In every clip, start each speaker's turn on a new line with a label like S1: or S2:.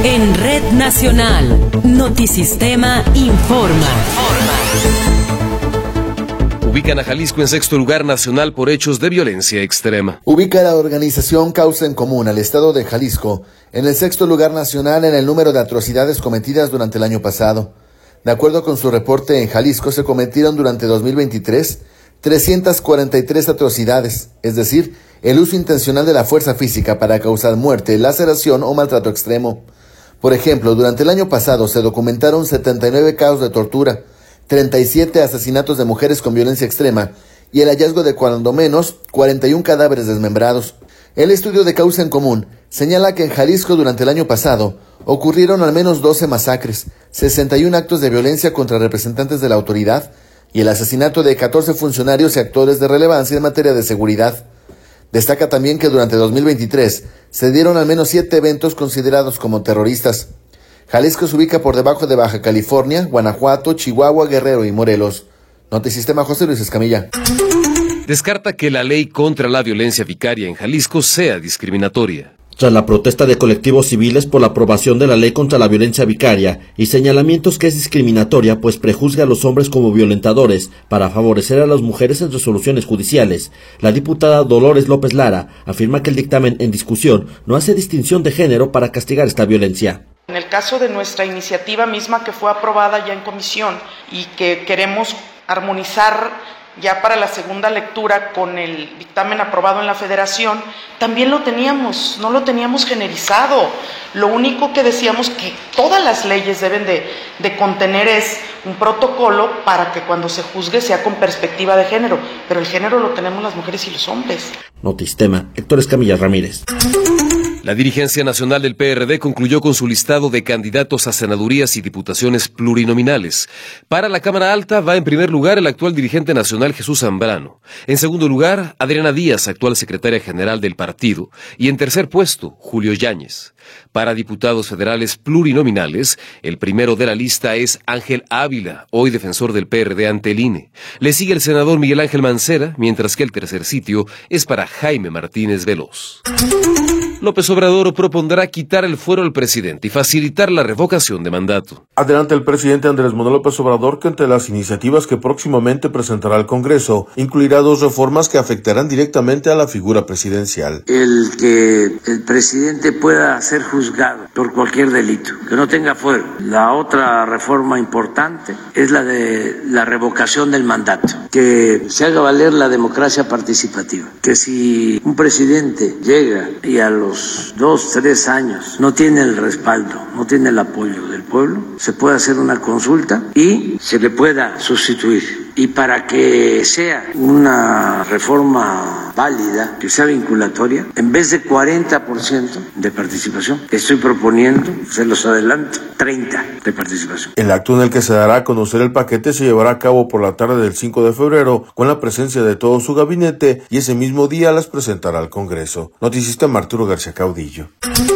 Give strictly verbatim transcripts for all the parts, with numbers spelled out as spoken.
S1: En Red Nacional, Notisistema informa.
S2: Ubican a Jalisco en sexto lugar nacional por hechos de violencia extrema.
S3: Ubica a la organización Causa en Común al estado de Jalisco en el sexto lugar nacional en el número de atrocidades cometidas durante el año pasado. De acuerdo con su reporte, en Jalisco se cometieron durante dos mil veintitrés trescientas cuarenta y tres atrocidades, es decir, el uso intencional de la fuerza física para causar muerte, laceración o maltrato extremo. Por ejemplo, durante el año pasado se documentaron setenta y nueve casos de tortura, treinta y siete asesinatos de mujeres con violencia extrema y el hallazgo de cuando menos cuarenta y un cadáveres desmembrados. El estudio de Causa en Común señala que en Jalisco durante el año pasado ocurrieron al menos doce masacres, sesenta y un actos de violencia contra representantes de la autoridad y el asesinato de catorce funcionarios y actores de relevancia en materia de seguridad. Destaca también que durante dos mil veintitrés se dieron al menos siete eventos considerados como terroristas. Jalisco se ubica por debajo de Baja California, Guanajuato, Chihuahua, Guerrero y Morelos. Notisistema, José Luis Escamilla.
S2: Descarta que la ley contra la violencia vicaria en Jalisco sea discriminatoria.
S4: Tras la protesta de colectivos civiles por la aprobación de la ley contra la violencia vicaria y señalamientos que es discriminatoria pues prejuzga a los hombres como violentadores para favorecer a las mujeres en resoluciones judiciales, la diputada Dolores López Lara afirma que el dictamen en discusión no hace distinción de género para castigar esta violencia.
S5: En el caso de nuestra iniciativa misma que fue aprobada ya en comisión y que queremos armonizar ya para la segunda lectura con el dictamen aprobado en la Federación, también lo teníamos, no lo teníamos generizado. Lo único que decíamos que todas las leyes deben de, de contener es un protocolo para que cuando se juzgue sea con perspectiva de género, pero el género lo tenemos las mujeres y los hombres.
S4: Notisistema, Héctor Escamilla Ramírez.
S2: La dirigencia nacional del P R D concluyó con su listado de candidatos a senadurías y diputaciones plurinominales. Para la Cámara Alta va en primer lugar el actual dirigente nacional Jesús Zambrano. En segundo lugar, Adriana Díaz, actual secretaria general del partido. Y en tercer puesto, Julio Yáñez. Para diputados federales plurinominales, el primero de la lista es Ángel Ávila, hoy defensor del P R D ante el I N E. Le sigue el senador Miguel Ángel Mancera, mientras que el tercer sitio es para Jaime Martínez Veloz. López Obrador propondrá quitar el fuero al presidente y facilitar la revocación de mandato.
S6: Adelante el presidente Andrés Manuel López Obrador que entre las iniciativas que próximamente presentará al Congreso incluirá dos reformas que afectarán directamente a la figura presidencial.
S7: El que el presidente pueda ser juzgado por cualquier delito, que no tenga fuero. La otra reforma importante es la de la revocación del mandato, que se haga valer la democracia participativa, que si un presidente llega y a los dos, tres años no tiene el respaldo, no tiene el apoyo del pueblo, se puede hacer una consulta y se le pueda sustituir. Y para que sea una reforma válida, que sea vinculatoria, en vez de cuarenta por ciento de participación, estoy proponiendo, se los adelanto, treinta de participación.
S6: El acto en el que se dará a conocer el paquete se llevará a cabo por la tarde del cinco de febrero, con la presencia de todo su gabinete, y ese mismo día las presentará al Congreso. Notisistema, Arturo García Caudillo.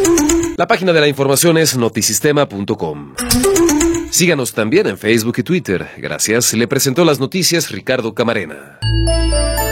S2: La página de la información es notisistema punto com. Síganos también en Facebook y Twitter. Gracias. Le presentó las noticias Ricardo Camarena.